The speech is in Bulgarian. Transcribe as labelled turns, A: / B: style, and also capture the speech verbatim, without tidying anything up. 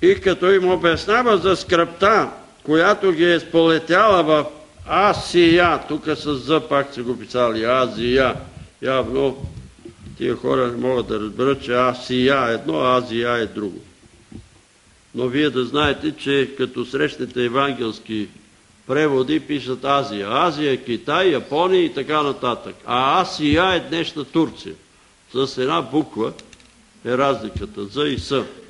A: И като им обяснява за скръпта, която ги е сполетяла в Асия, тук с З пак са го писали, Азия, явно тия хора не могат да разберат, че Асия е едно, а Азия е друго. Но вие да знаете, че като срещнете евангелски преводи, пишат Азия. Азия е Китай, Япония и така нататък. А Асия е днешна Турция. С една буква е разликата, З и С.